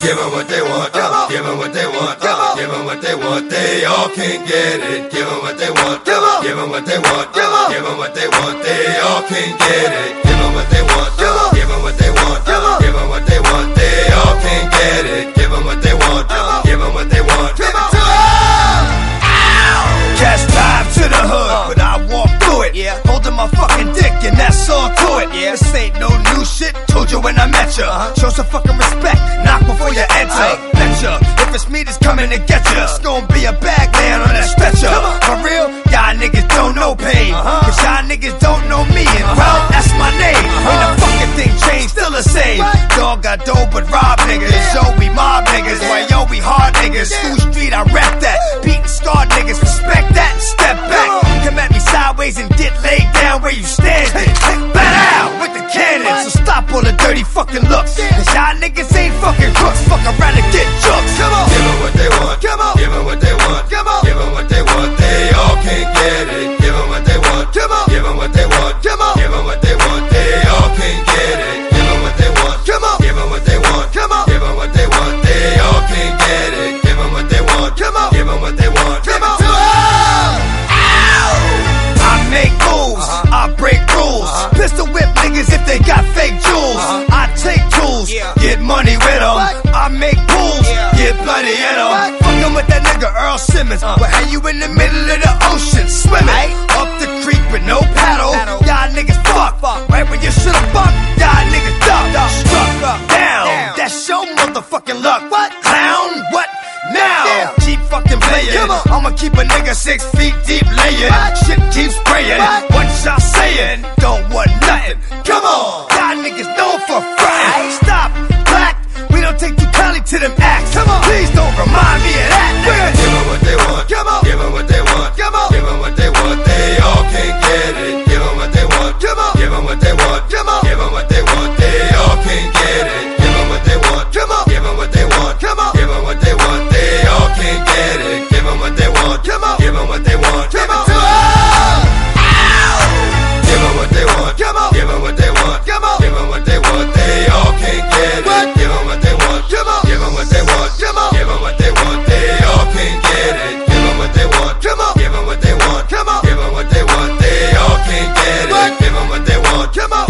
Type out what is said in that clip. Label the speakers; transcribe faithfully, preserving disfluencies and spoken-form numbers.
Speaker 1: Give them what they want. Uh, give them what they want. Uh, give them what they want. They all can't get it. Give them what they want. Uh, give them what they want. Uh, give them what they want. They all can't get it. Give them what they want. Uh, give them what they want. Uh, give them what they want. They all can't get it. Give them what they want. Uh, give them what they want. Give it to them.
Speaker 2: Cash drive to the hood, but I walk through it. Yeah. Holding my fucking dick, and that's all to it. Yeah. This ain't no new shit. Told you when I met ya. Uh-huh. Show some fucking respect. Knock before you enter. Betcha, if it's me that's coming to get ya, it's gonna be a bag man on that stretcher. For real, y'all niggas don't know pain. Uh-huh. Cause y'all niggas don't know me, and uh-huh. well, that's my name. Uh-huh. Ain't a fucking thing changed, still the same. What? Dog got dope, but rob niggas. Yeah. Yo, we mob niggas. Yeah. Why yo, we hard niggas. Yeah. School street, I rap that. Beating scarred niggas, respect that and step back. Come at me sideways and get laid down where you standing. Bat out with the cannon, so stop all the dirty fucking looks. Cause y'all niggas ain't fucking crooks. Fuck around and get jokes. Come on.
Speaker 1: Give them what they want. Come on. Give them what they want. Come on. Give them what they want. They all can't get it. Give them what they want. Come on. Give them what they want. Come on. Give them what they want. They all can't get it. Give them what they want. Come on. Give them what they want. Come on. Give them what they want. They all can't get it. Give them what they want. Come on. Give them what they want. Come on.
Speaker 2: I make moves, uh-huh. I break rules. Uh-huh. Pistol whip niggas if they got fake jewels. Uh-huh. I take tools, yeah. Get money with them. What? I make pools, yeah. Get bloody in them. Fuckin' with that nigga Earl Simmons. Uh. But how you in the middle of the ocean swimming? Right. Up the creek with no paddle. paddle. Y'all niggas fuck. fuck. Right when you should've fucked, y'all niggas duck. duck. Struck up, down. down. That's your motherfucking luck. What? Clown, what? Now, yeah. Keep fucking playing. I'ma keep a nigga six feet deep laying. What? Shit keeps spraying. What, what y'all saying? Don't want nothing. Come on, y'all niggas known for frontin'. Stop, black. We don't take too kindly to them acts. Come on, please don't remind me of that. Nigga.
Speaker 1: Give them what they want. Come on, give them what they want. Come on, give them what they want. They all can't get it. Give them what they want. Come on, give them what they want. Come on, give them what they want. They all can't get it. Give them what they want. Come on, give them what they want. Come on, give them what they want. They all can't get it. Give them what they want. Come on, give them what they want. Give it to them. Give them what they want. Come on, give them what they want. Come on, give them what they want. They all can't get it. Give them what they want. Come on, give them what they want. Come on, give them what they want. They all can't get it. Give them what they want. Come on, give them what they want. Come on, give them what they want. They all can't get it. Give them what they want. Come on.